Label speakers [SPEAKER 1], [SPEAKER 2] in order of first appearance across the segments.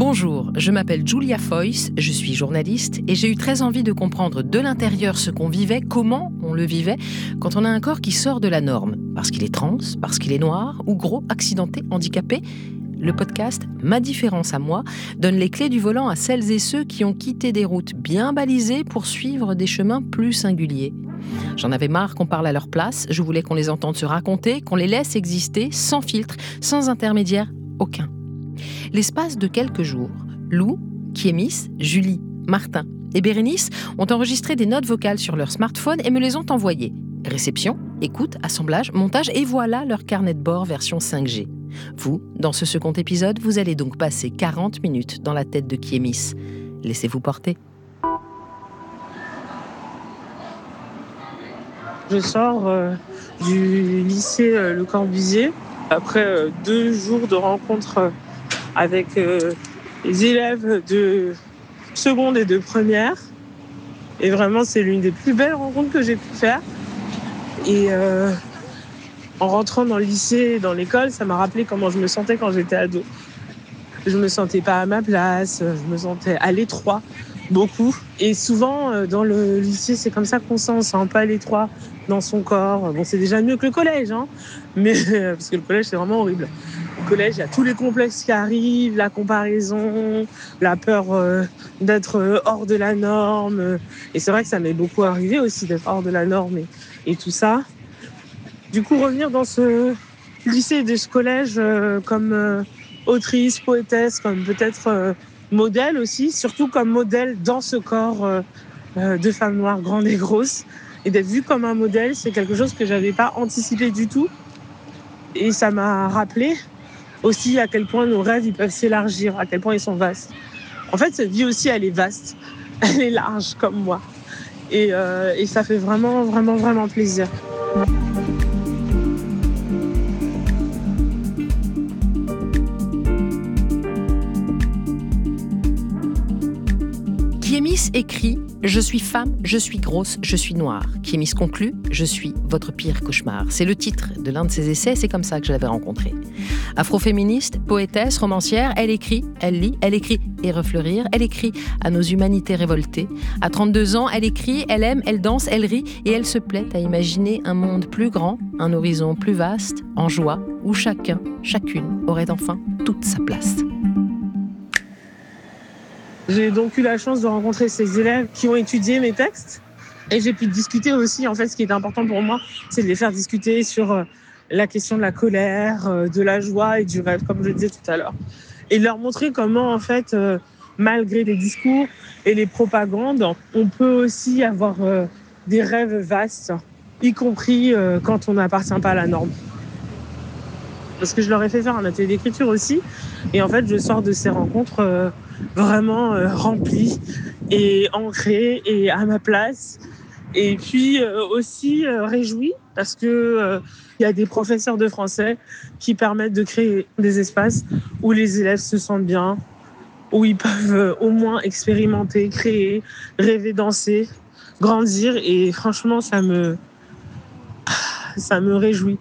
[SPEAKER 1] Bonjour, je m'appelle Julia Foyce, je suis journaliste et j'ai eu très envie de comprendre de l'intérieur ce qu'on vivait, comment on le vivait, quand on a un corps qui sort de la norme. Parce qu'il est trans, parce qu'il est noir, ou gros, accidenté, handicapé. Le podcast Ma différence à moi donne les clés du volant à celles et ceux qui ont quitté des routes bien balisées pour suivre des chemins plus singuliers. J'en avais marre qu'on parle à leur place, je voulais qu'on les entende se raconter, qu'on les laisse exister sans filtre, sans intermédiaire aucun. L'espace de quelques jours, Lou, Kiemis, Julie, Martin et Bérénice ont enregistré des notes vocales sur leur smartphone et me les ont envoyées. Réception, écoute, assemblage, montage et voilà leur carnet de bord version 5G. Vous, dans ce second épisode, vous allez donc passer 40 minutes dans la tête de Kiemis. Laissez-vous porter.
[SPEAKER 2] Je sors du lycée Le Corbusier après 2 jours de rencontres avec les élèves de seconde et de première. Et vraiment, c'est l'une des plus belles rencontres que j'ai pu faire. Et en rentrant dans le lycée, dans l'école, ça m'a rappelé comment je me sentais quand j'étais ado. Je me sentais pas à ma place, je me sentais à l'étroit, beaucoup. Et souvent, dans le lycée, c'est comme ça qu'on se sent pas à l'étroit dans son corps. Bon, c'est déjà mieux que le collège, hein, mais parce que le collège, c'est vraiment horrible. Au collège, il y a tous les complexes qui arrivent, la comparaison, la peur d'être hors de la norme. Et c'est vrai que ça m'est beaucoup arrivé aussi d'être hors de la norme et tout ça. Du coup, revenir dans ce lycée et ce collège comme autrice, poétesse, comme peut-être modèle aussi, surtout comme modèle dans ce corps de femme noire grande et grosse. Et d'être vue comme un modèle, c'est quelque chose que je n'avais pas anticipé du tout. Et ça m'a rappelé aussi à quel point nos rêves ils peuvent s'élargir, à quel point ils sont vastes. En fait, cette vie aussi, elle est vaste, elle est large comme moi. Et ça fait vraiment, vraiment, vraiment plaisir.
[SPEAKER 1] Kiemis écrit « Je suis femme, je suis grosse, je suis noire ». Kiemis conclut « Je suis votre pire cauchemar ». C'est le titre de l'un de ses essais, c'est comme ça que je l'avais rencontrée. Afroféministe, poétesse, romancière, elle écrit, elle lit, elle écrit et refleurir, elle écrit à nos humanités révoltées. À 32 ans, elle écrit, elle aime, elle danse, elle rit et elle se plaît à imaginer un monde plus grand, un horizon plus vaste, en joie, où chacun, chacune aurait enfin toute sa place.
[SPEAKER 2] J'ai donc eu la chance de rencontrer ces élèves qui ont étudié mes textes et j'ai pu discuter aussi. En fait, ce qui est important pour moi, c'est de les faire discuter sur la question de la colère, de la joie et du rêve, comme je le disais tout à l'heure. Et leur montrer comment, en fait, malgré les discours et les propagandes, on peut aussi avoir des rêves vastes, y compris quand on n'appartient pas à la norme. Parce que je leur ai fait faire un atelier d'écriture aussi. Et en fait, je sors de ces rencontres vraiment remplies et ancrées et à ma place. Et puis aussi réjouie parce que y a des professeurs de français qui permettent de créer des espaces où les élèves se sentent bien, où ils peuvent au moins expérimenter, créer, rêver, danser, grandir. Et franchement, ça me réjouit.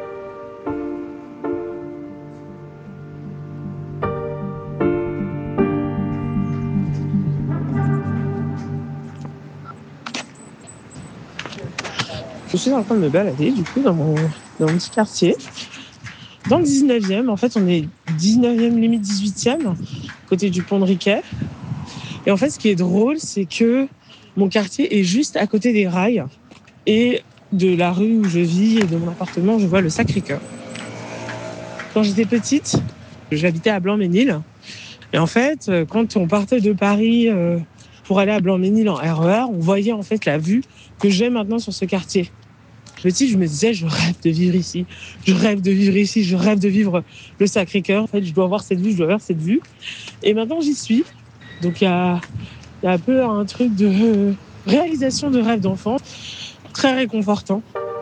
[SPEAKER 2] Je suis en train de me balader du coup dans mon petit quartier. Dans le 19e, en fait on est 19e limite 18e, côté du pont de Riquet. Et en fait ce qui est drôle c'est que mon quartier est juste à côté des rails. Et de la rue où je vis et de mon appartement, je vois le Sacré-Cœur. Quand j'étais petite, j'habitais à Blanc-Ménil. Et en fait, quand on partait de Paris pour aller à Blanc-Ménil en RER, on voyait en fait la vue que j'ai maintenant sur ce quartier. Petit, je me disais, je rêve de vivre ici. Je rêve de vivre ici. Je rêve de vivre le Sacré-Cœur. En fait, je dois avoir cette vue, je dois avoir cette vue. Et maintenant, j'y suis. Donc, il y a un peu un truc de réalisation de rêve d'enfant. Très réconfortant.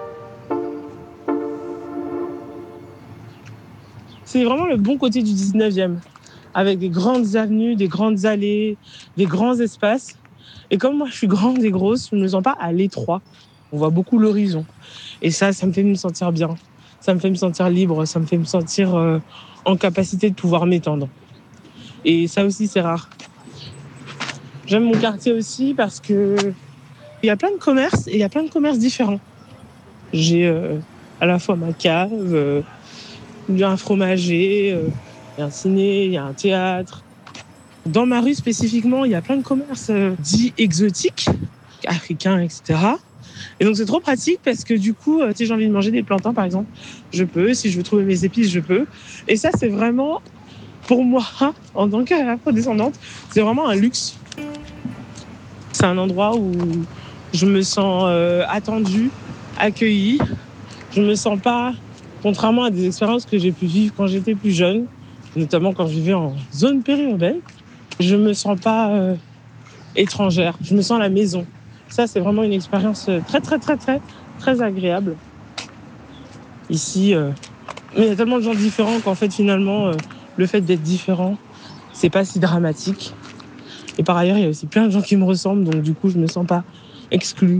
[SPEAKER 2] C'est vraiment le bon côté du 19e. Avec des grandes avenues, des grandes allées, des grands espaces. Et comme moi, je suis grande et grosse, je ne me sens pas à l'étroit. On voit beaucoup l'horizon. Et ça me fait me sentir bien. Ça me fait me sentir libre. Ça me fait me sentir en capacité de pouvoir m'étendre. Et ça aussi, c'est rare. J'aime mon quartier aussi parce que il y a plein de commerces et il y a plein de commerces différents. J'ai à la fois ma cave, il y a un fromager, il y a un ciné, il y a un théâtre. Dans ma rue spécifiquement, il y a plein de commerces dits exotiques, africains, etc. Et donc c'est trop pratique parce que du coup, si j'ai envie de manger des plantains par exemple, je peux. Si je veux trouver mes épices, je peux. Et ça, c'est vraiment, pour moi, en tant qu'afro-descendante, c'est vraiment un luxe. C'est un endroit où je me sens attendue, accueillie. Je me sens pas, contrairement à des expériences que j'ai pu vivre quand j'étais plus jeune, notamment quand je vivais en zone périurbaine, je me sens pas étrangère. Je me sens à la maison. Ça, c'est vraiment une expérience très, très, très, très, très agréable. Ici, mais il y a tellement de gens différents qu'en fait, finalement, le fait d'être différent, c'est pas si dramatique. Et par ailleurs, il y a aussi plein de gens qui me ressemblent, donc du coup, je me sens pas exclue.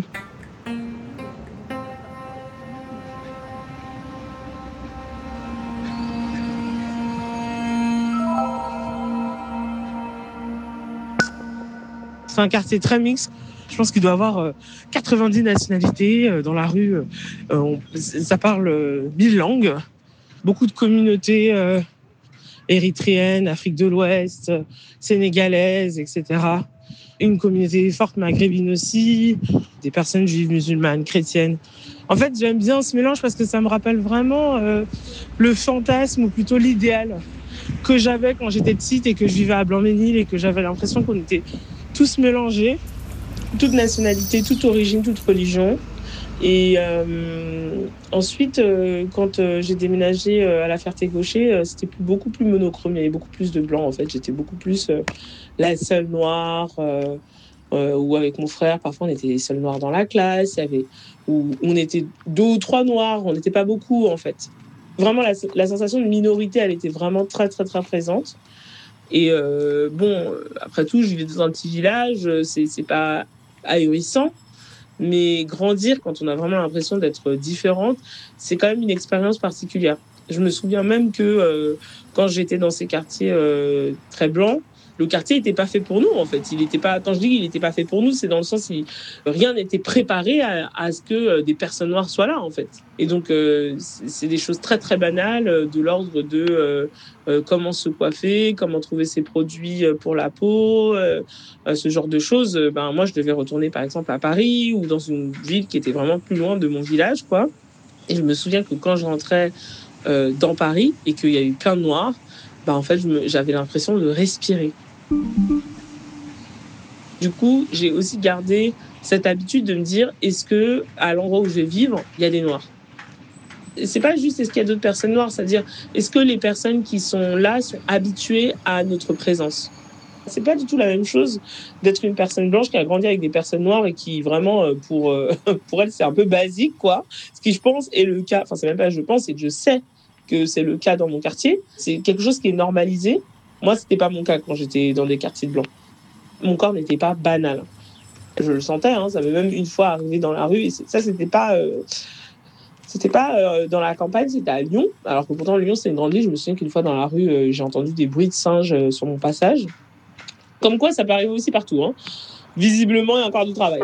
[SPEAKER 2] C'est un quartier très mixte. Je pense qu'il doit y avoir 90 nationalités dans la rue. Ça parle 1000 langues. Beaucoup de communautés érythréennes, Afrique de l'Ouest, sénégalaises, etc. Une communauté forte maghrébine aussi, des personnes juives, musulmanes, chrétiennes. En fait, j'aime bien ce mélange parce que ça me rappelle vraiment le fantasme, ou plutôt l'idéal que j'avais quand j'étais petite et que je vivais à Blanc-Ménil et que j'avais l'impression qu'on était tous mélangés, toute nationalité, toute origine, toute religion. Et ensuite, quand j'ai déménagé à la Ferté-Gaucher, c'était beaucoup plus monochrome, il y avait beaucoup plus de blanc en fait. J'étais beaucoup plus la seule noire, ou avec mon frère, parfois on était les seuls noirs dans la classe, il y avait, où on était 2 ou 3 noirs, on n'était pas beaucoup en fait. Vraiment, la sensation de minorité, elle était vraiment très, très, très présente. Et bon, après tout, je vivais dans un petit village, c'est pas ahurissant, mais grandir quand on a vraiment l'impression d'être différente, c'est quand même une expérience particulière. Je me souviens même que quand j'étais dans ces quartiers très blancs, le quartier n'était pas fait pour nous, en fait. Il était pas, quand je dis qu'il n'était pas fait pour nous, c'est dans le sens où rien n'était préparé à ce que des personnes noires soient là, en fait. Et donc, c'est des choses très, très banales, de l'ordre de comment se coiffer, comment trouver ses produits pour la peau, ce genre de choses. Ben, moi, je devais retourner, par exemple, à Paris ou dans une ville qui était vraiment plus loin de mon village, quoi. Et je me souviens que quand je rentrais dans Paris et qu'il y a eu plein de noirs, ben, en fait, j'avais l'impression de respirer. Du coup, j'ai aussi gardé cette habitude de me dire, est-ce que à l'endroit où je vais vivre, il y a des noirs? C'est pas juste est-ce qu'il y a d'autres personnes noires, c'est-à-dire est-ce que les personnes qui sont là sont habituées à notre présence? C'est pas du tout la même chose d'être une personne blanche qui a grandi avec des personnes noires et qui vraiment pour elle c'est un peu basique quoi. Ce qui je pense est le cas, enfin c'est même pas je pense, c'est que je sais que c'est le cas dans mon quartier. C'est quelque chose qui est normalisé. Moi c'était pas mon cas quand j'étais dans des quartiers de blancs. Mon corps n'était pas banal. Je le sentais, hein, ça m'est même une fois arrivé dans la rue et ça c'était pas dans la campagne, c'était à Lyon. Alors que pourtant Lyon c'est une grande ville. Je me souviens qu'une fois dans la rue j'ai entendu des bruits de singes sur mon passage. Comme quoi, ça peut arriver aussi partout. Hein. Visiblement, il y a encore du travail.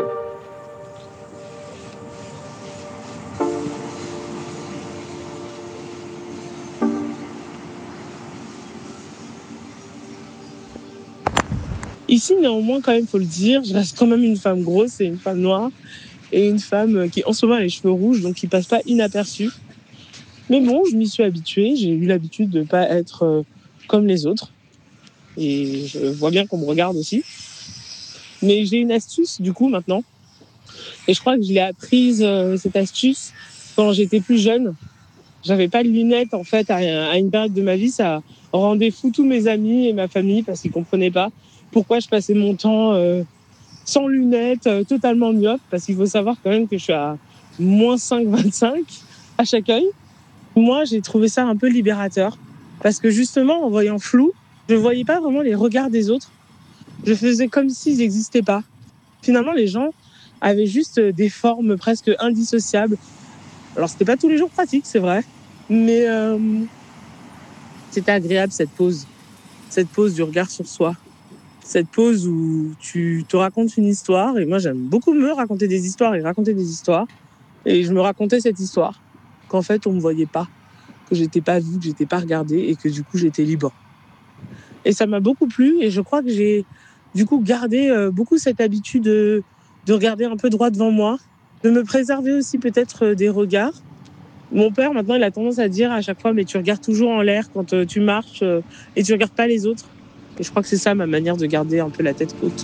[SPEAKER 2] Ici, néanmoins, quand même, il faut le dire, je reste quand même une femme grosse et une femme noire. Et une femme qui, en ce moment, a les cheveux rouges, donc qui passe pas inaperçue. Mais bon, je m'y suis habituée. J'ai eu l'habitude de ne pas être comme les autres. Et je vois bien qu'on me regarde aussi. Mais j'ai une astuce, du coup, maintenant. Et je crois que je l'ai apprise, cette astuce, quand j'étais plus jeune. J'avais pas de lunettes, en fait, à une période de ma vie. Ça rendait fou tous mes amis et ma famille parce qu'ils comprenaient pas pourquoi je passais mon temps sans lunettes, totalement myope. Parce qu'il faut savoir quand même que je suis à moins 5,25 à chaque œil. Moi, j'ai trouvé ça un peu libérateur. Parce que justement, en voyant flou, je voyais pas vraiment les regards des autres. Je faisais comme s'ils n'existaient pas. Finalement, les gens avaient juste des formes presque indissociables. Alors, c'était pas tous les jours pratique, c'est vrai. Mais c'était agréable, cette pause. cette pause du regard sur soi. Cette pause où tu te racontes une histoire. Et moi, j'aime beaucoup me raconter des histoires et raconter des histoires. Et je me racontais cette histoire qu'en fait, on me voyait pas, que j'étais pas vue, que j'étais pas regardée et que du coup, j'étais libre. Et ça m'a beaucoup plu et je crois que j'ai du coup gardé beaucoup cette habitude de regarder un peu droit devant moi, de me préserver aussi peut-être des regards. Mon père, maintenant, il a tendance à dire à chaque fois, mais tu regardes toujours en l'air quand tu marches et tu regardes pas les autres. Et je crois que c'est ça ma manière de garder un peu la tête haute.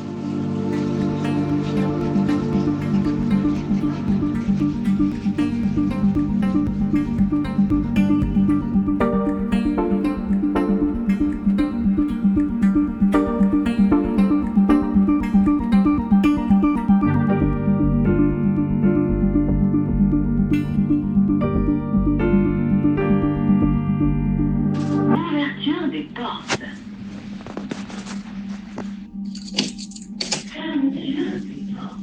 [SPEAKER 3] Ouverture des portes. Fermeture des portes.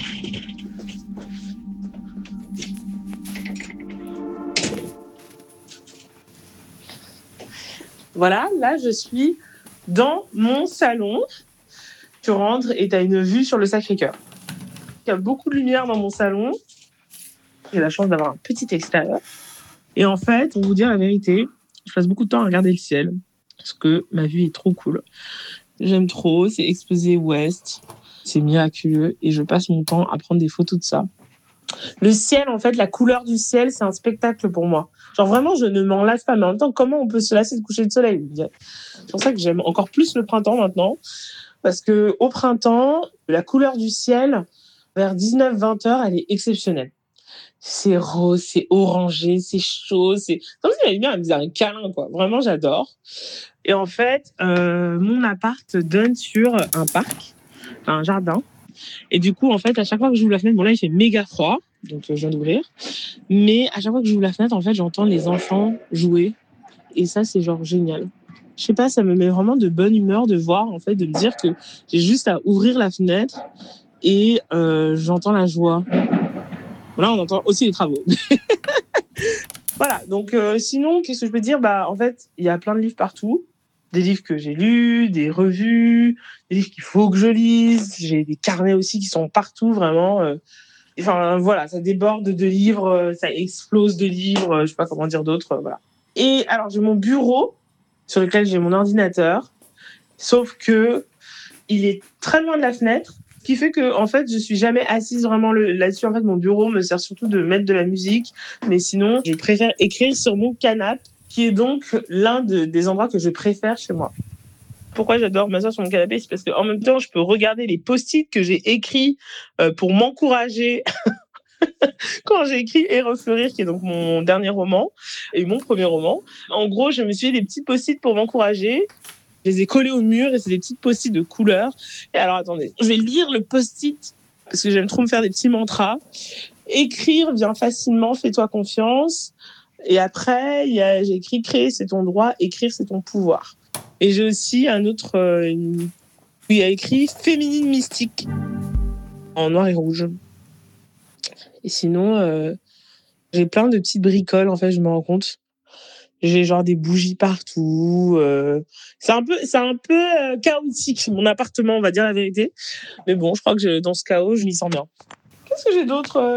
[SPEAKER 2] Voilà, là, je suis dans mon salon. Tu rentres et tu as une vue sur le Sacré-Cœur. Il y a beaucoup de lumière dans mon salon. J'ai la chance d'avoir un petit extérieur. Et en fait, pour vous dire la vérité, je passe beaucoup de temps à regarder le ciel parce que ma vue est trop cool. J'aime trop, c'est exposé ouest, c'est miraculeux et je passe mon temps à prendre des photos de ça. Le ciel, en fait, la couleur du ciel, c'est un spectacle pour moi. Genre vraiment, je ne m'en lasse pas. Mais en même temps, comment on peut se lasser de coucher de soleil ? C'est pour ça que j'aime encore plus le printemps maintenant. Parce que au printemps, la couleur du ciel, vers 19-20 heures, elle est exceptionnelle. C'est rose, c'est orangé, c'est chaud. C'est comme si la lumière, elle me faisait un câlin, quoi. Vraiment, j'adore. Et en fait, mon appart donne sur un parc, un jardin. Et du coup, en fait, à chaque fois que j'ouvre la fenêtre, bon là, il fait méga froid, donc je viens d'ouvrir. Mais à chaque fois que j'ouvre la fenêtre, en fait, j'entends les enfants jouer. Et ça, c'est genre génial. Je sais pas, ça me met vraiment de bonne humeur de voir, en fait, de me dire que j'ai juste à ouvrir la fenêtre et j'entends la joie. Là, on entend aussi les travaux. Voilà, donc sinon, qu'est-ce que je peux dire ? En fait, il y a plein de livres partout. Des livres que j'ai lus, des revues, des livres qu'il faut que je lise. J'ai des carnets aussi qui sont partout, vraiment. Enfin, voilà, ça déborde de livres, ça explose de livres, je sais pas comment dire d'autres, voilà. Et alors, j'ai mon bureau sur lequel j'ai mon ordinateur, sauf que il est très loin de la fenêtre, ce qui fait que, en fait, je suis jamais assise vraiment là-dessus. En fait, mon bureau me sert surtout de mettre de la musique, mais sinon, je préfère écrire sur mon canapé, qui est donc l'un des endroits que je préfère chez moi. Pourquoi j'adore m'asseoir sur mon canapé ? C'est parce qu'en même temps, je peux regarder les post-it que j'ai écrits pour m'encourager quand j'ai écrit Et Refleurir, qui est donc mon dernier roman et mon premier roman. En gros, je me suis fait des petits post-it pour m'encourager. Je les ai collés au mur et c'est des petits post-it de couleurs. Et alors, attendez, je vais lire le post-it parce que j'aime trop me faire des petits mantras. Écrire vient facilement, fais-toi confiance. Et après, j'ai écrit créer, c'est ton droit, écrire, c'est ton pouvoir. Et j'ai aussi un autre où il y a écrit féminine mystique en noir et rouge. Et sinon, j'ai plein de petites bricoles, en fait, je me rends compte. J'ai genre des bougies partout. C'est un peu chaotique, mon appartement, on va dire la vérité. Mais bon, je crois que dans ce chaos, je m'y sens bien. Qu'est-ce que j'ai d'autre ?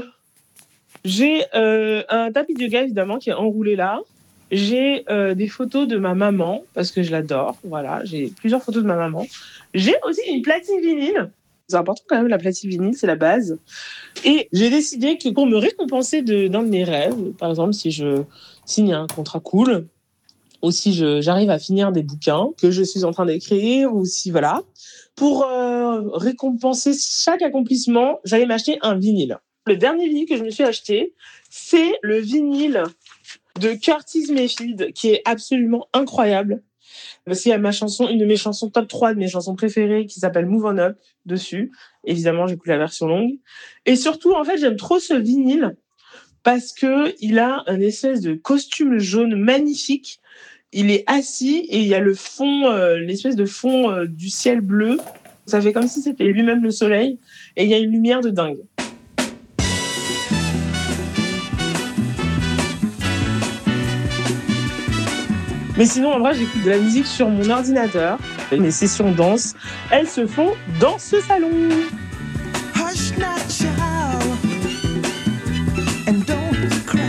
[SPEAKER 2] J'ai un tapis de yoga, évidemment, qui est enroulé là. J'ai des photos de ma maman, parce que je l'adore. Voilà, j'ai plusieurs photos de ma maman. J'ai aussi une platine vinyle. C'est important quand même, la platine vinyle, c'est la base. Et j'ai décidé que pour me récompenser d'un de mes rêves, par exemple, si je signe un contrat cool, ou si j'arrive à finir des bouquins que je suis en train d'écrire, ou si, voilà, pour récompenser chaque accomplissement, j'allais m'acheter un vinyle. Le dernier vinyle que je me suis acheté, c'est le vinyle de Curtis Mayfield, qui est absolument incroyable. Parce qu'il y a une de mes chansons, top 3 de mes chansons préférées, qui s'appelle Move On Up, dessus. Évidemment, j'écoute la version longue. Et surtout, en fait, j'aime trop ce vinyle parce qu'il a un espèce de costume jaune magnifique. Il est assis et il y a le fond, l'espèce de fond du ciel bleu. Ça fait comme si c'était lui-même le soleil. Et il y a une lumière de dingue. Mais sinon, en vrai, j'écoute de la musique sur mon ordinateur. Mes sessions danse, elles se font dans ce salon.
[SPEAKER 4] Hush not, child, and don't cry.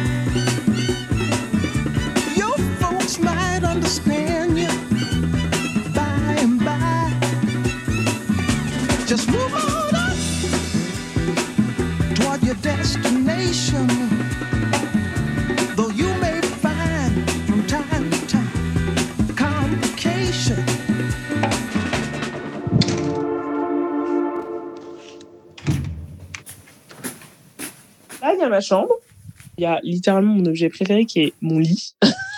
[SPEAKER 4] Your folks might understand you by and by. Just move on up toward your destination. Though you may find from time to time complications.
[SPEAKER 2] Là, il y a ma chambre. Il y a littéralement mon objet préféré qui est mon lit.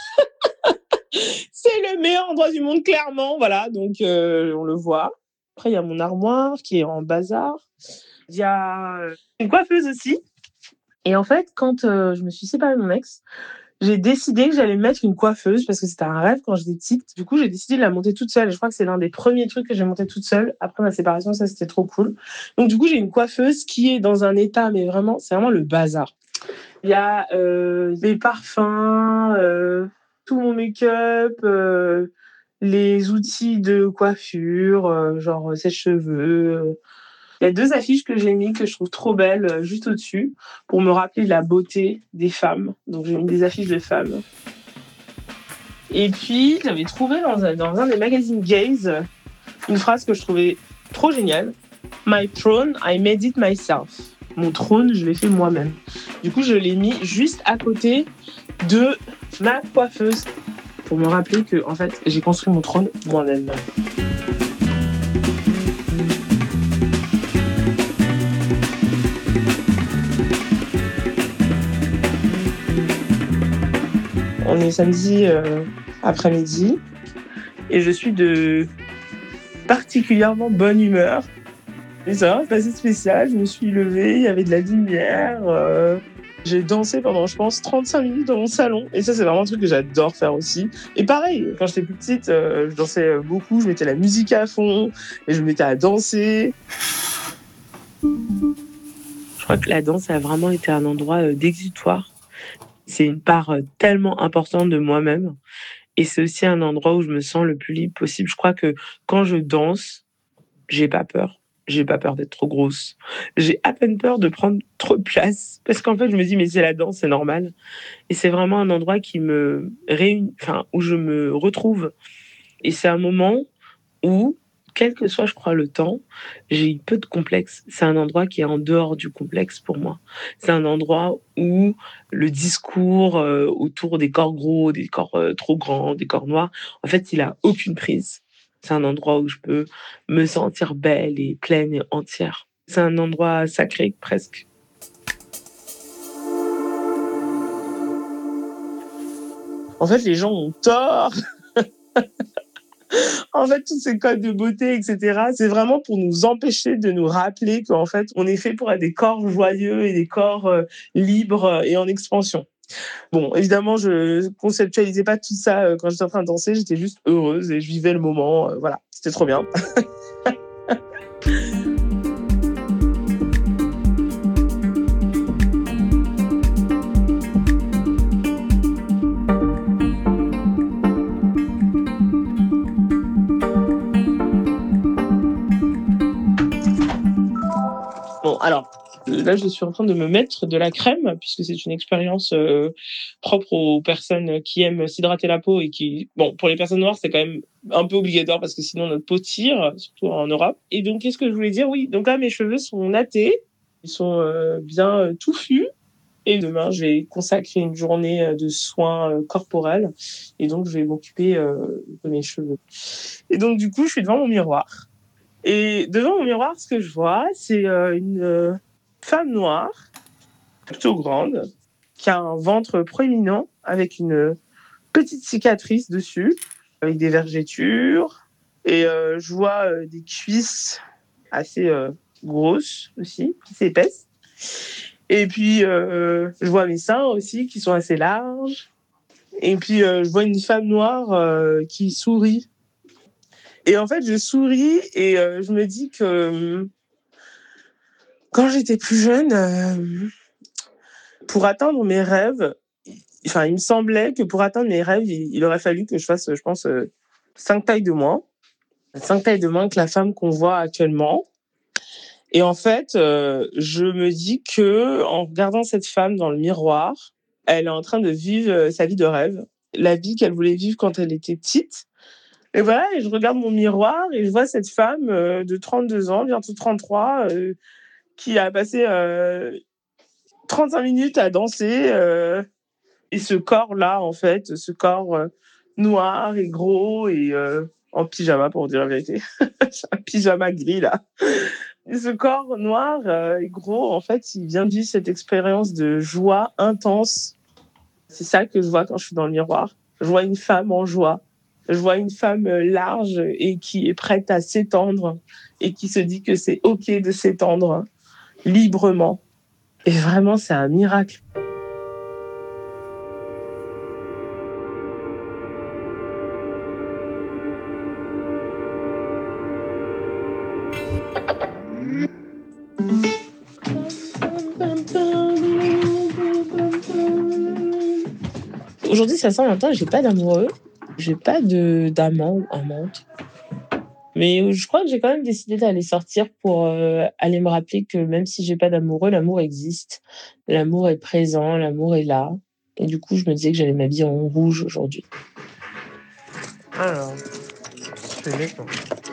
[SPEAKER 2] C'est le meilleur endroit du monde, clairement. Voilà, donc on le voit. Après, il y a mon armoire qui est en bazar. Il y a une coiffeuse aussi. Et en fait, quand je me suis séparée de mon ex, j'ai décidé que j'allais mettre une coiffeuse parce que c'était un rêve quand j'étais petite. Du coup, j'ai décidé de la monter toute seule. Et je crois que c'est l'un des premiers trucs que j'ai monté toute seule après ma séparation. Ça, c'était trop cool. Donc, du coup, j'ai une coiffeuse qui est dans un état, mais vraiment, c'est vraiment le bazar. Il y a des parfums, tout mon make-up, les outils de coiffure, genre sèche-cheveux. Il y a 2 affiches que j'ai mis que je trouve trop belles juste au-dessus pour me rappeler de la beauté des femmes. Donc j'ai mis des affiches de femmes. Et puis j'avais trouvé dans un des magazines Gaze une phrase que je trouvais trop géniale. My throne, I made it myself. Mon trône, je l'ai fait moi-même. Du coup, je l'ai mis juste à côté de ma coiffeuse pour me rappeler que, en fait, j'ai construit mon trône moi-même. On est samedi après-midi et je suis de particulièrement bonne humeur. Et ça, c'est assez spécial. Je me suis levée, il y avait de la lumière. J'ai dansé pendant, je pense, 35 minutes dans mon salon. Et ça, c'est vraiment un truc que j'adore faire aussi. Et pareil, quand j'étais plus petite, je dansais beaucoup. Je mettais la musique à fond et je me mettais à danser. Je crois que la danse a vraiment été un endroit d'exutoire. C'est une part tellement importante de moi-même. Et c'est aussi un endroit où je me sens le plus libre possible. Je crois que quand je danse, j'ai pas peur. J'ai pas peur d'être trop grosse. J'ai à peine peur de prendre trop de place. Parce qu'en fait, je me dis, mais c'est la danse, c'est normal. Et c'est vraiment un endroit qui me réunit, enfin, où je me retrouve. Et c'est un moment où, quel que soit, je crois, le temps, j'ai eu peu de complexe. C'est un endroit qui est en dehors du complexe pour moi. C'est un endroit où le discours autour des corps gros, des corps trop grands, des corps noirs, en fait, il a aucune prise. C'est un endroit où je peux me sentir belle et pleine et entière. C'est un endroit sacré, presque. En fait, les gens ont tort. En fait, tous ces codes de beauté, etc., c'est vraiment pour nous empêcher de nous rappeler qu'en fait, on est fait pour être des corps joyeux et des corps libres et en expansion. Bon, évidemment, je conceptualisais pas tout ça quand j'étais en train de danser. J'étais juste heureuse et je vivais le moment. Voilà, c'était trop bien. Bon, alors, là, je suis en train de me mettre de la crème, puisque c'est une expérience propre aux personnes qui aiment s'hydrater la peau et qui... Bon, pour les personnes noires, c'est quand même un peu obligatoire, parce que sinon notre peau tire, surtout en Europe. Et donc, qu'est-ce que je voulais dire? Oui, donc là, mes cheveux sont nattés, ils sont bien touffus. Et demain, je vais consacrer une journée de soins corporels. Et donc, je vais m'occuper de mes cheveux. Et donc, du coup, je suis devant mon miroir. Et devant mon miroir, ce que je vois, c'est une femme noire, plutôt grande, qui a un ventre proéminent avec une petite cicatrice dessus, avec des vergetures. Et je vois des cuisses assez grosses aussi, assez épaisses. Et puis, je vois mes seins aussi qui sont assez larges. Et puis, je vois une femme noire qui sourit. Et en fait, je souris et je me dis que quand j'étais plus jeune, pour atteindre mes rêves, Enfin, il me semblait que pour atteindre mes rêves, il aurait fallu que je fasse, je pense, 5 tailles de moins. 5 tailles de moins que la femme qu'on voit actuellement. Et en fait, je me dis que en regardant cette femme dans le miroir, elle est en train de vivre sa vie de rêve, la vie qu'elle voulait vivre quand elle était petite. Et voilà, et je regarde mon miroir et je vois cette femme de 32 ans, bientôt 33, qui a passé 35 minutes à danser. Et ce corps-là, en fait, ce corps noir et gros et en pyjama, pour dire la vérité. Un pyjama gris, là. Et ce corps noir et gros, en fait, il vient de vivre cette expérience de joie intense. C'est ça que je vois quand je suis dans le miroir. Je vois une femme en joie. Je vois une femme large et qui est prête à s'étendre et qui se dit que c'est OK de s'étendre librement. Et vraiment, c'est un miracle. Aujourd'hui, ça sent longtemps, j'ai pas d'amoureux, j'ai pas d'amant ou amante. Mais je crois que j'ai quand même décidé d'aller sortir pour aller me rappeler que même si j'ai pas d'amoureux, l'amour existe. L'amour est présent, l'amour est là. Et du coup, je me disais que j'allais m'habiller en rouge aujourd'hui. Alors, je vais mettre.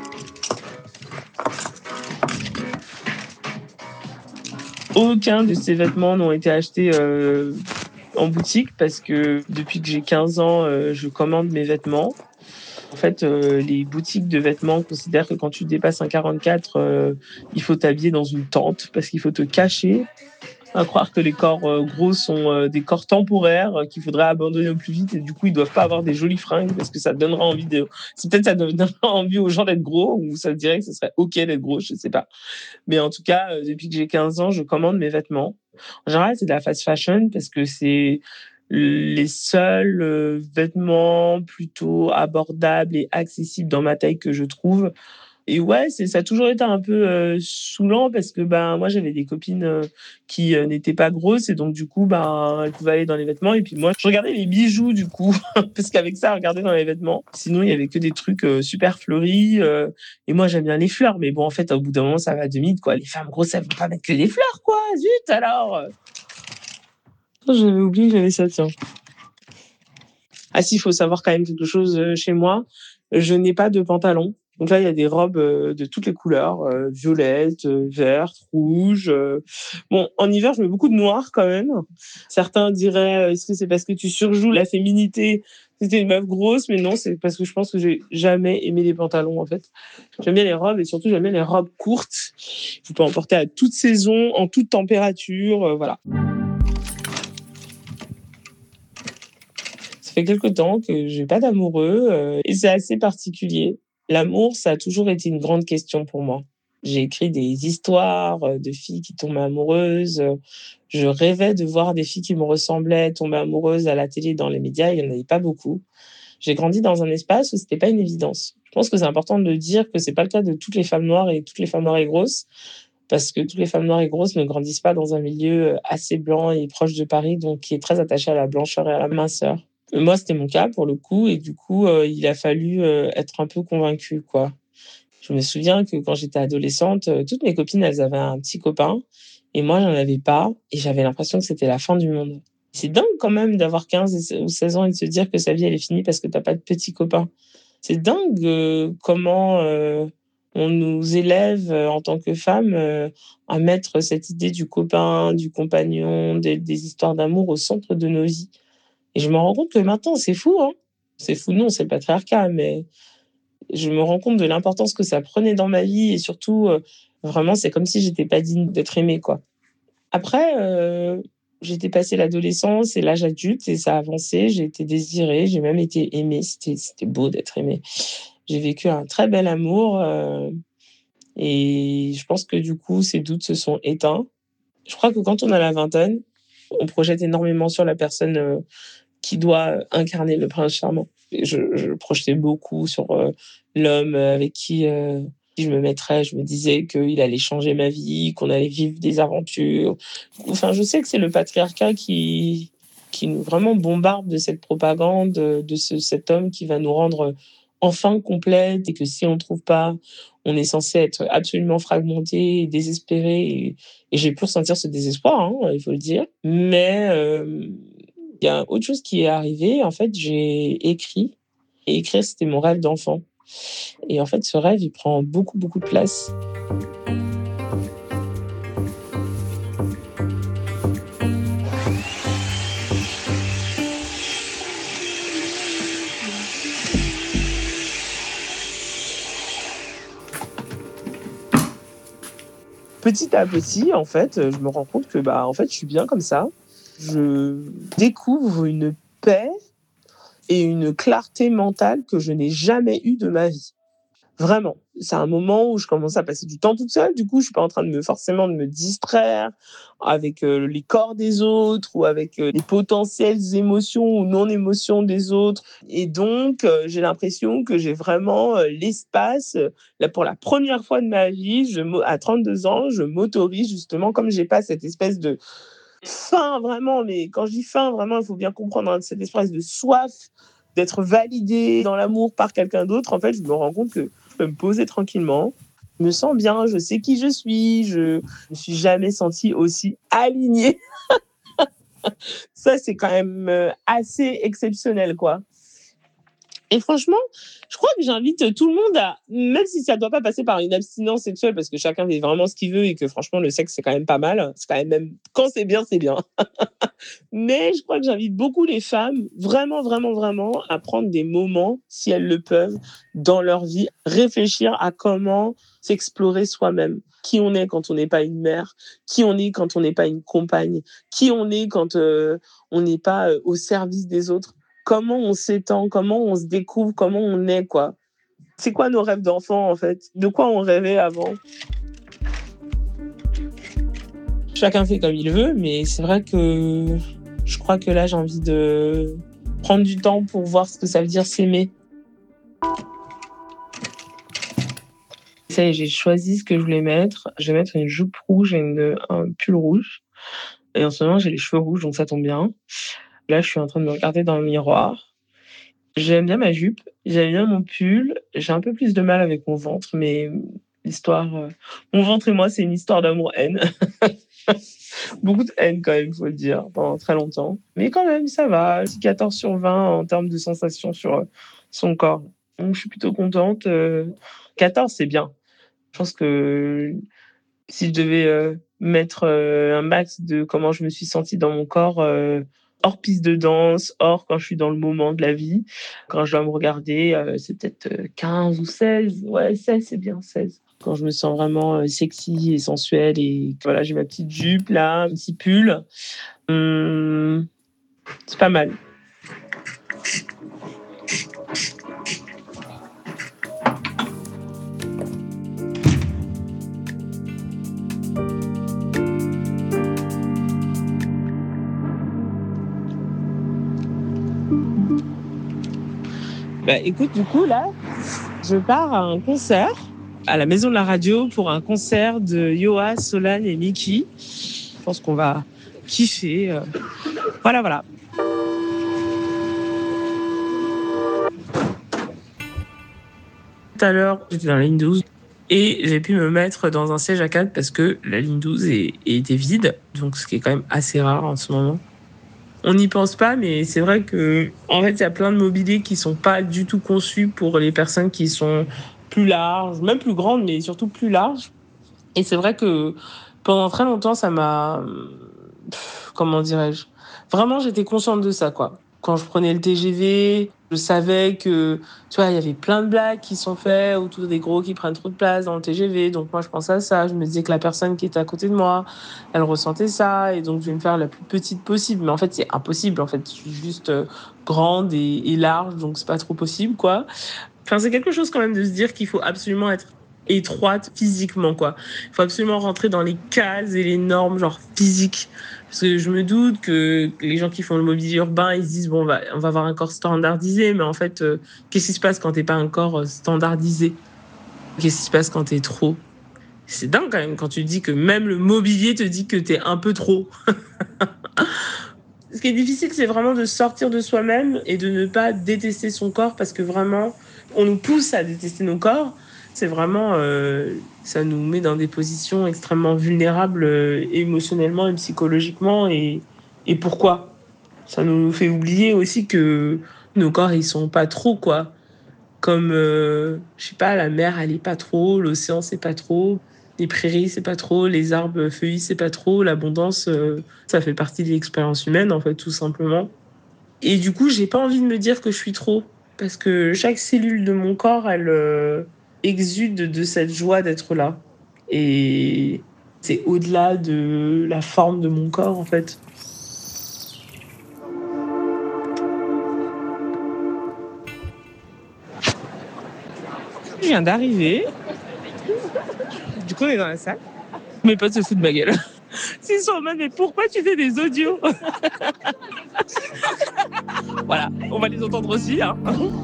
[SPEAKER 2] Aucun de ces vêtements n'ont été achetés en boutique parce que depuis que j'ai 15 ans, je commande mes vêtements. En fait, les boutiques de vêtements considèrent que quand tu dépasses un 44, il faut t'habiller dans une tente parce qu'il faut te cacher. À croire que les corps gros sont des corps temporaires qu'il faudrait abandonner au plus vite et du coup ils doivent pas avoir des jolies fringues parce que ça donnera envie c'est peut-être ça donnera envie aux gens d'être gros ou ça dirait que ce serait ok d'être gros, je sais pas. Mais en tout cas, depuis que j'ai 15 ans, je commande mes vêtements. En général, c'est de la fast fashion parce que c'est les seuls vêtements plutôt abordables et accessibles dans ma taille que je trouve. Et ouais, ça a toujours été un peu saoulant parce que moi j'avais des copines qui n'étaient pas grosses et donc du coup elles pouvaient aller dans les vêtements et puis moi je regardais les bijoux du coup parce qu'avec ça, regarder dans les vêtements. Sinon il y avait que des trucs super fleuris et moi j'aime bien les fleurs mais bon en fait au bout d'un moment ça va de mythe quoi. Les femmes grosses elles vont pas mettre que des fleurs quoi. Zut alors. J'avais oublié que j'avais ça tiens. Ah si, il faut savoir quand même quelque chose chez moi. Je n'ai pas de pantalon. Donc là, il y a des robes de toutes les couleurs, violettes, vertes, rouges. Bon, en hiver, je mets beaucoup de noir quand même. Certains diraient, est-ce que c'est parce que tu surjoues la féminité? C'était une meuf grosse, mais non, c'est parce que je pense que j'ai jamais aimé les pantalons en fait. J'aime bien les robes et surtout j'aime bien les robes courtes. Tu peux en porter à toute saison, en toute température, voilà. Ça fait quelque temps que j'ai pas d'amoureux et c'est assez particulier. L'amour, ça a toujours été une grande question pour moi. J'ai écrit des histoires de filles qui tombaient amoureuses. Je rêvais de voir des filles qui me ressemblaient tomber amoureuses à la télé, dans les médias. Il y en avait pas beaucoup. J'ai grandi dans un espace où c'était pas une évidence. Je pense que c'est important de dire que c'est pas le cas de toutes les femmes noires et toutes les femmes noires et grosses, parce que toutes les femmes noires et grosses ne grandissent pas dans un milieu assez blanc et proche de Paris, donc qui est très attaché à la blancheur et à la minceur. Moi, c'était mon cas pour le coup et du coup, il a fallu être un peu convaincue, quoi. Je me souviens que quand j'étais adolescente, toutes mes copines, elles avaient un petit copain et moi, j'en avais pas et j'avais l'impression que c'était la fin du monde. C'est dingue quand même d'avoir 15 ou 16 ans et de se dire que sa vie, elle est finie parce que t'as pas de petit copain. C'est dingue comment on nous élève en tant que femmes à mettre cette idée du copain, du compagnon, des histoires d'amour au centre de nos vies. Et je me rends compte que maintenant, c'est fou, hein. C'est fou, non, c'est le patriarcat, mais je me rends compte de l'importance que ça prenait dans ma vie et surtout, vraiment, c'est comme si j'étais pas digne d'être aimée, quoi. Après, j'étais passée l'adolescence et l'âge adulte et ça a avancé. J'ai été désirée, j'ai même été aimée. C'était beau d'être aimée. J'ai vécu un très bel amour et je pense que du coup, ces doutes se sont éteints. Je crois que quand on a la vingtaine, on projette énormément sur la personne qui doit incarner le prince charmant. Je projetais beaucoup sur l'homme avec qui je me mettrais. Je me disais qu'il allait changer ma vie, qu'on allait vivre des aventures. Enfin, je sais que c'est le patriarcat qui qui nous vraiment bombarde de cette propagande, cet homme qui va nous rendre enfin complètes et que si on ne trouve pas, on est censé être absolument fragmenté et désespéré. Et j'ai pu ressentir ce désespoir, hein, il faut le dire. Mais il y a autre chose qui est arrivé. En fait, j'ai écrit. Et écrire, c'était mon rêve d'enfant. Et en fait, ce rêve, il prend beaucoup, beaucoup de place. Petit à petit, en fait, je me rends compte que en fait, je suis bien comme ça. Je découvre une paix et une clarté mentale que je n'ai jamais eue de ma vie. Vraiment. C'est un moment où je commence à passer du temps toute seule. Du coup, je suis pas en train de forcément de me distraire avec les corps des autres ou avec les potentielles émotions ou non-émotions des autres. Et donc, j'ai l'impression que j'ai vraiment l'espace. Là, pour la première fois de ma vie, à 32 ans, je m'autorise justement, comme j'ai pas cette espèce de faim vraiment, mais quand je dis faim, vraiment, il faut bien comprendre cette espèce de soif d'être validée dans l'amour par quelqu'un d'autre. En fait, je me rends compte que je peux me poser tranquillement. Je me sens bien, je sais qui je suis, je me suis jamais sentie aussi alignée. Ça, c'est quand même assez exceptionnel, quoi. Et franchement, je crois que j'invite tout le monde à, même si ça ne doit pas passer par une abstinence sexuelle, parce que chacun fait vraiment ce qu'il veut et que franchement, le sexe, c'est quand même pas mal. C'est quand même quand c'est bien, c'est bien. Mais je crois que j'invite beaucoup les femmes, vraiment, vraiment, vraiment, à prendre des moments, si elles le peuvent, dans leur vie, réfléchir à comment s'explorer soi-même. Qui on est quand on n'est pas une mère, qui on est quand on n'est pas une compagne, qui on est quand on n'est pas au service des autres. Comment on s'étend, comment on se découvre, comment on est, quoi. C'est quoi nos rêves d'enfant, en fait? De quoi on rêvait avant? Chacun fait comme il veut, mais c'est vrai que je crois que là, j'ai envie de prendre du temps pour voir ce que ça veut dire s'aimer. Ça y est, j'ai choisi ce que je voulais mettre. Je vais mettre une jupe rouge et un pull rouge. Et en ce moment, j'ai les cheveux rouges, donc ça tombe bien. Là, je suis en train de me regarder dans le miroir. J'aime bien ma jupe, j'aime bien mon pull. J'ai un peu plus de mal avec mon ventre, mais mon ventre et moi, c'est une histoire d'amour-haine. Beaucoup de haine quand même, il faut le dire, pendant très longtemps. Mais quand même, ça va. 14 sur 20 en termes de sensations sur son corps. Donc, je suis plutôt contente. 14, c'est bien. Je pense que si je devais mettre un max de comment je me suis sentie dans mon corps, hors piste de danse, hors quand je suis dans le moment de la vie, quand je dois me regarder, c'est peut-être 15 ou 16. Ouais, 16, c'est bien, 16. Quand je me sens vraiment sexy et sensuelle et que, voilà, j'ai ma petite jupe là, un petit pull, c'est pas mal. Écoute, du coup, là, je pars à un concert à la Maison de la Radio pour un concert de Yoa, Solane et Miki. Je pense qu'on va kiffer. Voilà. Tout à l'heure, j'étais dans la ligne 12 et j'ai pu me mettre dans un siège à 4 parce que la ligne 12 était vide, donc ce qui est quand même assez rare en ce moment. On n'y pense pas, mais c'est vrai que, en fait, il y a plein de mobiliers qui sont pas du tout conçus pour les personnes qui sont plus larges, même plus grandes, mais surtout plus larges. Et c'est vrai que pendant très longtemps, ça m'a, comment dirais-je, vraiment, j'étais consciente de ça, quoi. Quand je prenais le TGV, je savais que, tu vois, il y avait plein de blagues qui sont faites autour des gros qui prennent trop de place dans le TGV. Donc moi, je pensais à ça. Je me disais que la personne qui était à côté de moi, elle ressentait ça. Et donc, je vais me faire la plus petite possible. Mais en fait, c'est impossible. En fait, je suis juste grande et large. Donc, c'est pas trop possible, quoi. Enfin, c'est quelque chose quand même de se dire qu'il faut absolument être étroite physiquement, quoi. Il faut absolument rentrer dans les cases et les normes, genre physiques. Parce que je me doute que les gens qui font le mobilier urbain, ils se disent, bon, on va avoir un corps standardisé, mais en fait, qu'est-ce qui se passe quand t'es pas un corps standardisé? Qu'est-ce qui se passe quand t'es trop? C'est dingue quand même quand tu dis que même le mobilier te dit que t'es un peu trop. Ce qui est difficile, c'est vraiment de sortir de soi-même et de ne pas détester son corps parce que vraiment, on nous pousse à détester nos corps. C'est vraiment, ça nous met dans des positions extrêmement vulnérables émotionnellement et psychologiquement. Et pourquoi? Ça nous fait oublier aussi que nos corps, ils sont pas trop, quoi. Comme, je sais pas, la mer, elle est pas trop, l'océan, c'est pas trop, les prairies, c'est pas trop, les arbres feuillus, c'est pas trop, l'abondance, ça fait partie de l'expérience humaine, en fait, tout simplement. Et du coup, j'ai pas envie de me dire que je suis trop, parce que chaque cellule de mon corps, elle exude de cette joie d'être là. Et c'est au-delà de la forme de mon corps, en fait. Je viens d'arriver. Du coup, on est dans la salle. Mes potes se foutent de ma gueule. S'ils sont en mode, mais pourquoi tu fais des audios? Voilà, on va les entendre aussi. Hein.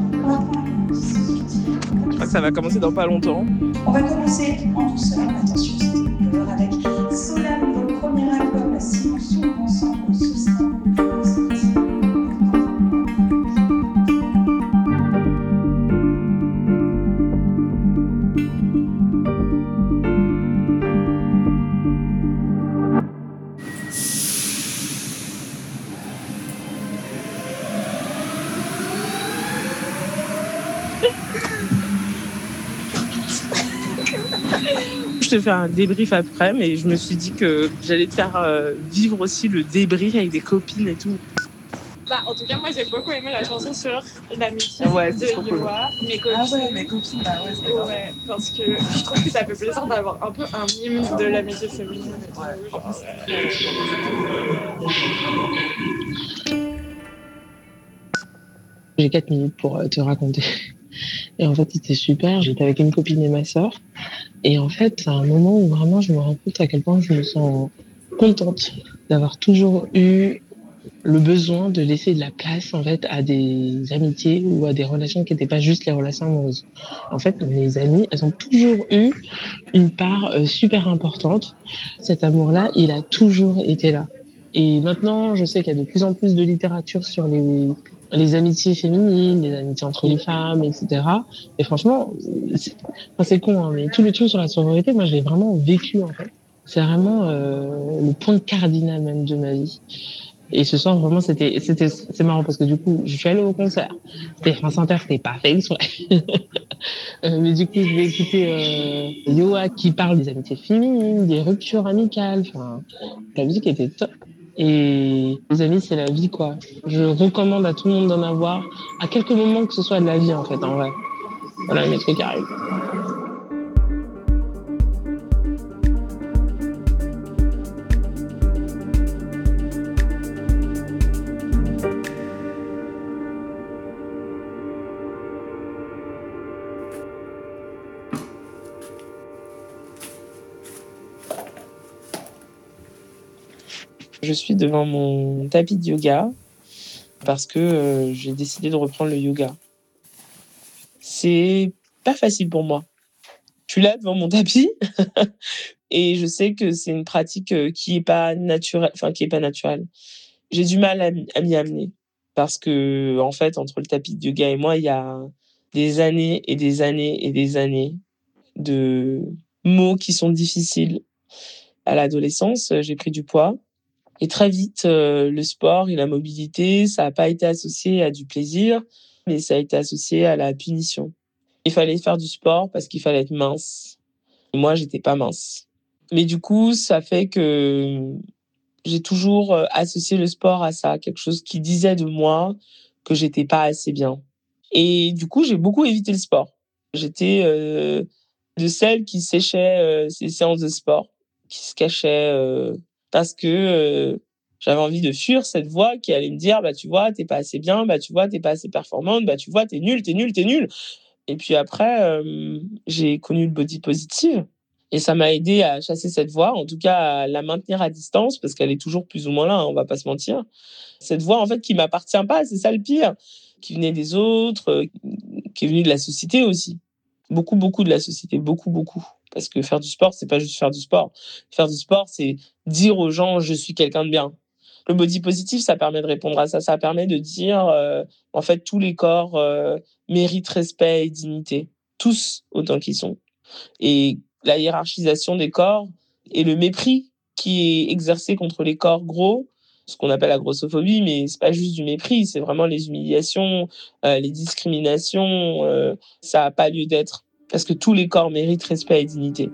[SPEAKER 2] Je crois que ça va commencer dans pas longtemps.
[SPEAKER 5] On va commencer en douceur, attention, c'était une peur avec Solam, le premier album, Silence ensemble, Sustainable.
[SPEAKER 2] Je te fais un débrief après, mais je me suis dit que j'allais te faire vivre aussi le débrief avec des copines et tout.
[SPEAKER 6] Bah, en tout cas, moi j'ai beaucoup aimé la chanson sur l'amitié
[SPEAKER 2] Ouais,
[SPEAKER 6] de
[SPEAKER 2] c'est trop cool.
[SPEAKER 6] Yoa. Mes copines.
[SPEAKER 5] Ah ouais, mes copines, bah ouais, c'est vrai.
[SPEAKER 6] Ouais, parce que je trouve que ça fait plaisir d'avoir un peu un hymne de l'amitié féminine. Et tout, genre,
[SPEAKER 7] J'ai 4 minutes pour te raconter. Et en fait, c'était super. J'étais avec une copine et ma sœur. Et en fait, c'est un moment où vraiment je me rends compte à quel point je me sens contente d'avoir toujours eu le besoin de laisser de la place en fait à des amitiés ou à des relations qui n'étaient pas juste les relations amoureuses. En fait, mes amies, elles ont toujours eu une part super importante. Cet amour-là, il a toujours été là. Et maintenant, je sais qu'il y a de plus en plus de littérature sur les amitiés féminines, les amitiés entre les femmes, etc. Et franchement, c'est con, hein, mais tout le truc sur la sororité, moi, je l'ai vraiment vécu, en fait. C'est vraiment le point cardinal même de ma vie. Et ce soir, vraiment, c'est marrant parce que du coup, je suis allée au concert. C'était France Inter, c'était pas fait exprès. Mais du coup, je vais écouter Yoa qui parle des amitiés féminines, des ruptures amicales. Enfin, la musique était top. Et les amis, c'est la vie, quoi. Je recommande à tout le monde d'en avoir, à quelques moments que ce soit de la vie, en fait, en vrai. Voilà, mes trucs arrivent.
[SPEAKER 2] Je suis devant mon tapis de yoga parce que j'ai décidé de reprendre le yoga. C'est pas facile pour moi. Je suis là devant mon tapis et je sais que c'est une pratique qui est pas naturelle, enfin qui est pas naturelle. J'ai du mal à m'y amener parce que en fait entre le tapis de yoga et moi, il y a des années et des années et des années de mots qui sont difficiles. À l'adolescence, j'ai pris du poids. Et très vite, le sport et la mobilité, ça n'a pas été associé à du plaisir, mais ça a été associé à la punition. Il fallait faire du sport parce qu'il fallait être mince. Et moi, j'étais pas mince. Mais du coup, ça fait que j'ai toujours associé le sport à ça, quelque chose qui disait de moi que j'étais pas assez bien. Et du coup, j'ai beaucoup évité le sport. J'étais de celles qui séchaient ces séances de sport, qui se cachaient parce que j'avais envie de fuir cette voix qui allait me dire bah tu vois t'es pas assez bien, bah tu vois t'es pas assez performante, bah tu vois t'es nulle, t'es nulle, t'es nulle. Et puis après j'ai connu le body positive et ça m'a aidé à chasser cette voix, en tout cas à la maintenir à distance parce qu'elle est toujours plus ou moins là, hein, on va pas se mentir. Cette voix en fait qui m'appartient pas, c'est ça le pire, qui venait des autres, qui est venue de la société aussi. Beaucoup de la société, beaucoup. Parce que faire du sport, c'est pas juste faire du sport. Faire du sport, c'est dire aux gens, je suis quelqu'un de bien. Le body positive, ça permet de répondre à ça. Ça permet de dire, en fait, tous les corps méritent respect et dignité. Tous autant qu'ils sont. Et la hiérarchisation des corps et le mépris qui est exercé contre les corps gros, ce qu'on appelle la grossophobie, mais c'est pas juste du mépris, c'est vraiment les humiliations, les discriminations, ça n'a pas lieu d'être. Parce que tous les corps méritent respect et dignité.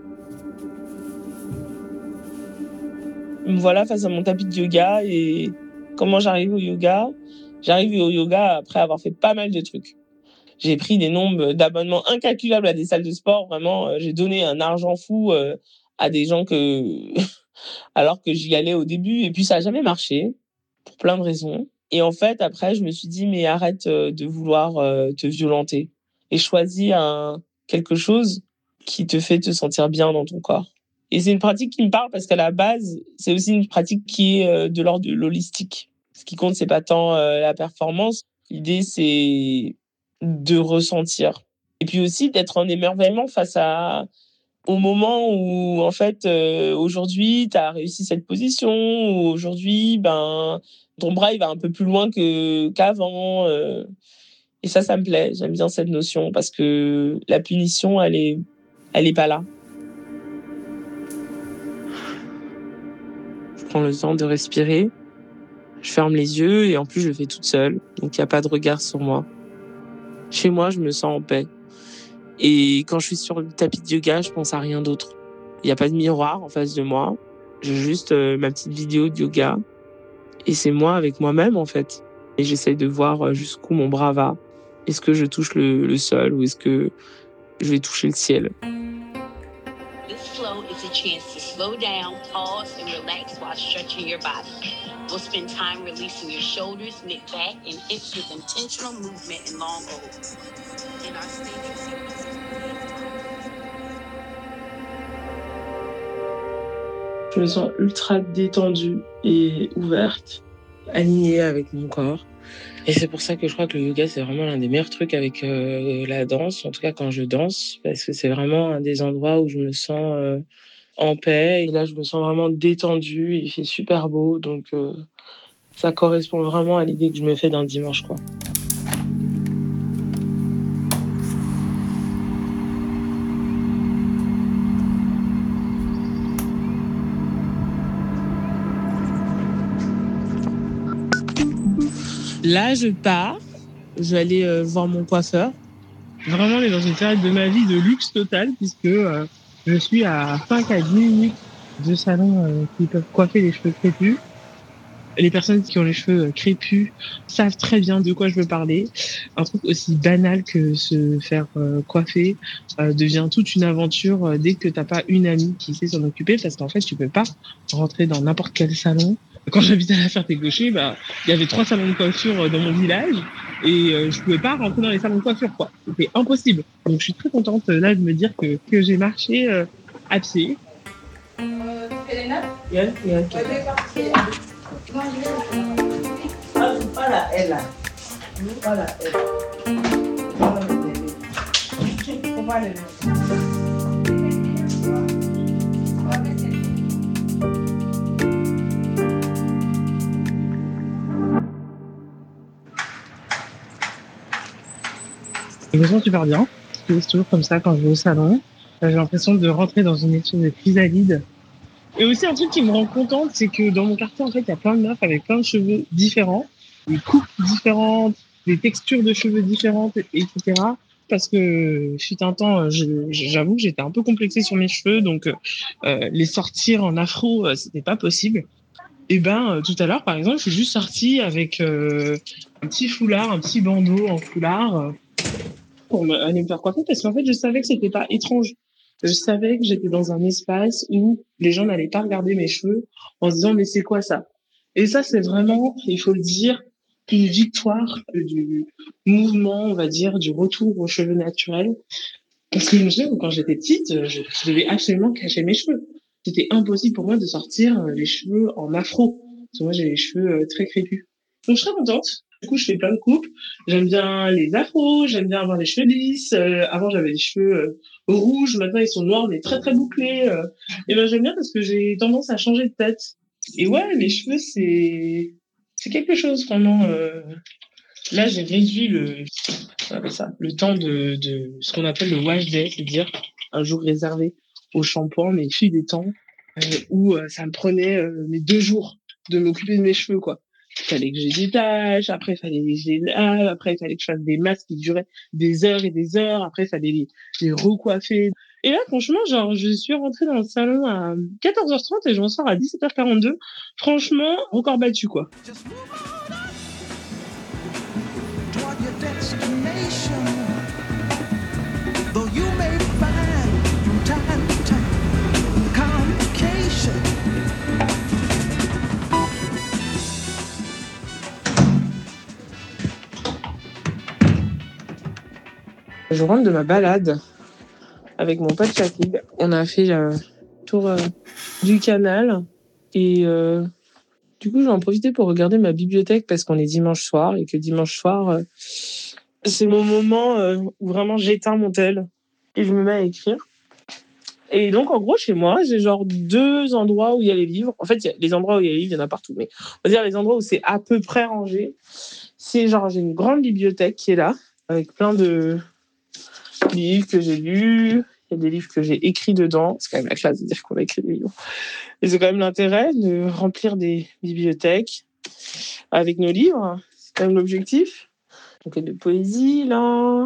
[SPEAKER 2] Me voilà face à mon tapis de yoga et comment j'arrive au yoga? J'arrive au yoga après avoir fait pas mal de trucs. J'ai pris des nombres d'abonnements incalculables à des salles de sport. Vraiment, j'ai donné un argent fou à des gens alors que j'y allais au début. Et puis, ça n'a jamais marché pour plein de raisons. Et en fait, après, je me suis dit, mais arrête de vouloir te violenter et choisis quelque chose qui te fait te sentir bien dans ton corps. Et c'est une pratique qui me parle parce qu'à la base, c'est aussi une pratique qui est de l'ordre de l'holistique. Ce qui compte, c'est pas tant la performance. L'idée, c'est de ressentir. Et puis aussi d'être en émerveillement face au moment où, en fait, aujourd'hui, tu as réussi cette position, ou aujourd'hui, ton bras, il va un peu plus loin qu'avant. Et ça me plaît. J'aime bien cette notion parce que la punition, elle est pas là. Je prends le temps de respirer. Je ferme les yeux et en plus, je le fais toute seule. Donc, il n'y a pas de regard sur moi. Chez moi, je me sens en paix. Et quand je suis sur le tapis de yoga, je pense à rien d'autre. Il n'y a pas de miroir en face de moi. J'ai juste ma petite vidéo de yoga. Et c'est moi avec moi-même, en fait. Et j'essaye de voir jusqu'où mon bras va. Est-ce que je touche le sol ou est-ce que je vais toucher le ciel?
[SPEAKER 8] This flow is a chance to slow down, pause, and relax while stretching your body. We'll spend time releasing your shoulders, neck, back, and hips with intentional movement and long holds. In our standing sequence,
[SPEAKER 2] je me sens ultra détendue et ouverte, alignée avec mon corps. Et c'est pour ça que je crois que le yoga, c'est vraiment l'un des meilleurs trucs avec la danse, en tout cas quand je danse, parce que c'est vraiment un des endroits où je me sens en paix. Et là, je me sens vraiment détendue, il fait super beau, donc ça correspond vraiment à l'idée que je me fais d'un dimanche, quoi. Là, je pars. Je vais aller voir mon coiffeur. Vraiment, on est dans une période de ma vie de luxe total puisque je suis à 5 à 10 minutes de salons qui peuvent coiffer les cheveux crépus. Les personnes qui ont les cheveux crépus savent très bien de quoi je veux parler. Un truc aussi banal que se faire coiffer devient toute une aventure dès que t'as pas une amie qui sait s'en occuper parce qu'en fait, tu peux pas rentrer dans n'importe quel salon. Quand j'habitais à la Ferté-Gaucher, il y avait 3 salons de coiffure dans mon village et je pouvais pas rentrer dans les salons de coiffure, quoi. C'était impossible. Donc je suis très contente là de me dire que j'ai marché à pied.
[SPEAKER 9] Elena?
[SPEAKER 2] Yeah.
[SPEAKER 9] Voilà, elle là. Voilà, elle. Voilà.
[SPEAKER 2] Je me sens super bien. C'est toujours comme ça quand je vais au salon. J'ai l'impression de rentrer dans une espèce de chrysalide. Et aussi, un truc qui me rend contente, c'est que dans mon quartier, en fait, il y a plein de meufs avec plein de cheveux différents, des coupes différentes, des textures de cheveux différentes, etc. Parce que, fut un temps, j'avoue que j'étais un peu complexée sur mes cheveux, donc les sortir en afro, c'était pas possible. Et tout à l'heure, par exemple, je suis juste sortie avec un petit foulard, un petit bandeau en foulard pour aller me faire coiffer, parce qu'en fait, je savais que c'était pas étrange. Je savais que j'étais dans un espace où les gens n'allaient pas regarder mes cheveux en se disant mais c'est quoi ça? Et ça, c'est vraiment, il faut le dire, une victoire du mouvement, on va dire, du retour aux cheveux naturels. Parce que je me souviens que quand j'étais petite, je devais absolument cacher mes cheveux. C'était impossible pour moi de sortir les cheveux en afro. Parce que moi, j'ai les cheveux très crépus. Donc, je suis très contente. Du coup, je fais plein de coupes. J'aime bien les afros, j'aime bien avoir les cheveux lisses. Avant, j'avais les cheveux rouges. Maintenant, ils sont noirs, mais très, très bouclés. Et j'aime bien parce que j'ai tendance à changer de tête.
[SPEAKER 7] Et ouais, les cheveux, c'est quelque chose vraiment. Là, j'ai réduit le temps de ce qu'on appelle le wash day, c'est-à-dire un jour réservé au shampoing, mais il fut des temps où ça me prenait mes 2 jours de m'occuper de mes cheveux, quoi. Il fallait que j'ai des tâches, après il fallait que je les lave, après il fallait que je fasse des masques qui duraient des heures et des heures, après il fallait les recoiffer. Et là, franchement, genre, je suis rentrée dans le salon à 14h30 et je ressors à 17h42. Franchement, record battu, quoi.
[SPEAKER 4] Just move on up toward your destination. Though you may find from time to time complications.
[SPEAKER 2] Je rentre de ma balade avec mon pote Shakib. On a fait le tour du canal et du coup, j'en profité pour regarder ma bibliothèque parce qu'on est dimanche soir et que dimanche soir, c'est mon moment où vraiment j'éteins mon tel et je me mets à écrire. Et donc, en gros, chez moi, j'ai genre 2 endroits où il y a les livres. En fait, les endroits où il y a les livres, il y en a partout. Mais on va dire les endroits où c'est à peu près rangé. C'est genre, j'ai une grande bibliothèque qui est là avec plein de livres que j'ai lus. Il y a des livres que j'ai écrits dedans. C'est quand même la classe de dire qu'on a écrit des livres. Et c'est quand même l'intérêt de remplir des bibliothèques avec nos livres. C'est quand même l'objectif. Donc, il y a de poésie, là.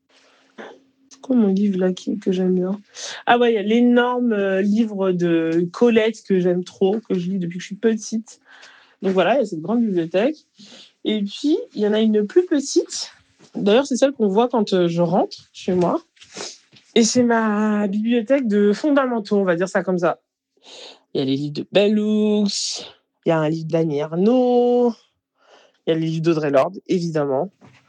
[SPEAKER 2] C'est quoi mon livre, là, que j'aime bien? Ah ouais, il y a l'énorme livre de Colette que j'aime trop, que je lis depuis que je suis petite. Donc voilà, il y a cette grande bibliothèque. Et puis, il y en a une plus petite. D'ailleurs, c'est celle qu'on voit quand je rentre chez moi. Et c'est ma bibliothèque de fondamentaux, on va dire ça comme ça. Il y a les livres de Bell Hooks, il y a un livre d'Annie Ernaux, il y a les livres d'Audre Lorde, évidemment.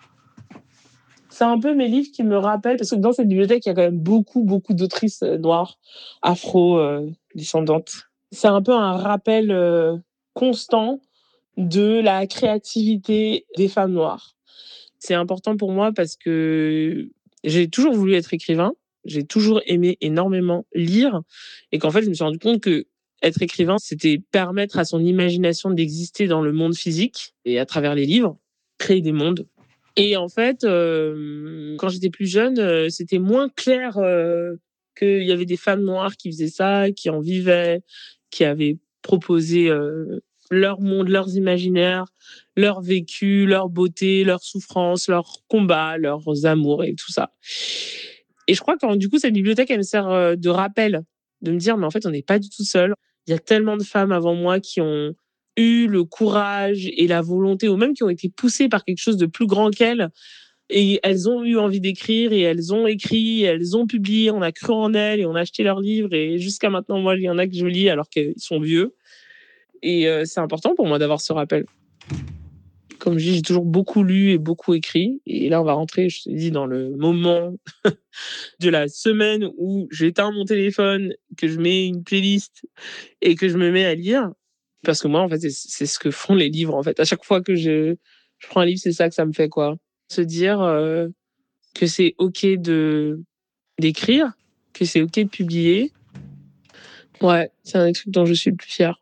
[SPEAKER 2] C'est un peu mes livres qui me rappellent, parce que dans cette bibliothèque, il y a quand même beaucoup d'autrices noires, afro-descendantes. C'est un peu un rappel constant de la créativité des femmes noires. C'est important pour moi parce que j'ai toujours voulu être écrivain, j'ai toujours aimé énormément lire, et qu'en fait, je me suis rendu compte que être écrivain, c'était permettre à son imagination d'exister dans le monde physique, et à travers les livres, créer des mondes. Et en fait, quand j'étais plus jeune, c'était moins clair qu'il y avait des femmes noires qui faisaient ça, qui en vivaient, qui avaient proposé leur monde, leurs imaginaires, leur vécu, leur beauté, leurs souffrances, leurs combats, leurs amours et tout ça. Et je crois que du coup, cette bibliothèque, elle me sert de rappel, de me dire, mais en fait, on n'est pas du tout seul. Il y a tellement de femmes avant moi qui ont eu le courage et la volonté, ou même qui ont été poussées par quelque chose de plus grand qu'elles, et elles ont eu envie d'écrire, et elles ont écrit, et elles ont publié, on a cru en elles, et on a acheté leurs livres, et jusqu'à maintenant, moi, il y en a que je lis alors qu'ils sont vieux. Et c'est important pour moi d'avoir ce rappel. Comme je dis, j'ai toujours beaucoup lu et beaucoup écrit, et là, on va rentrer, je te dis, dans le moment de la semaine où j'éteins mon téléphone, que je mets une playlist, et que je me mets à lire. Parce que moi, en fait, c'est ce que font les livres, en fait. À chaque fois que je prends un livre, c'est ça que ça me fait, quoi. Se dire que c'est OK d'écrire, que c'est OK de publier. Ouais, c'est un des trucs dont je suis le plus fière.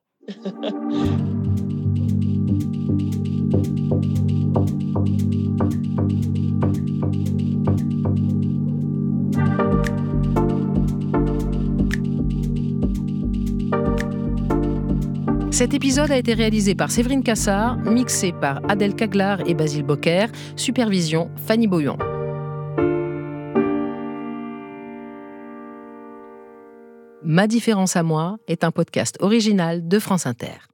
[SPEAKER 1] Cet épisode a été réalisé par Séverine Cassard, mixé par Adèle Caglar et Basile Bocquer, supervision Fanny Boyon. Ma différence à moi est un podcast original de France Inter.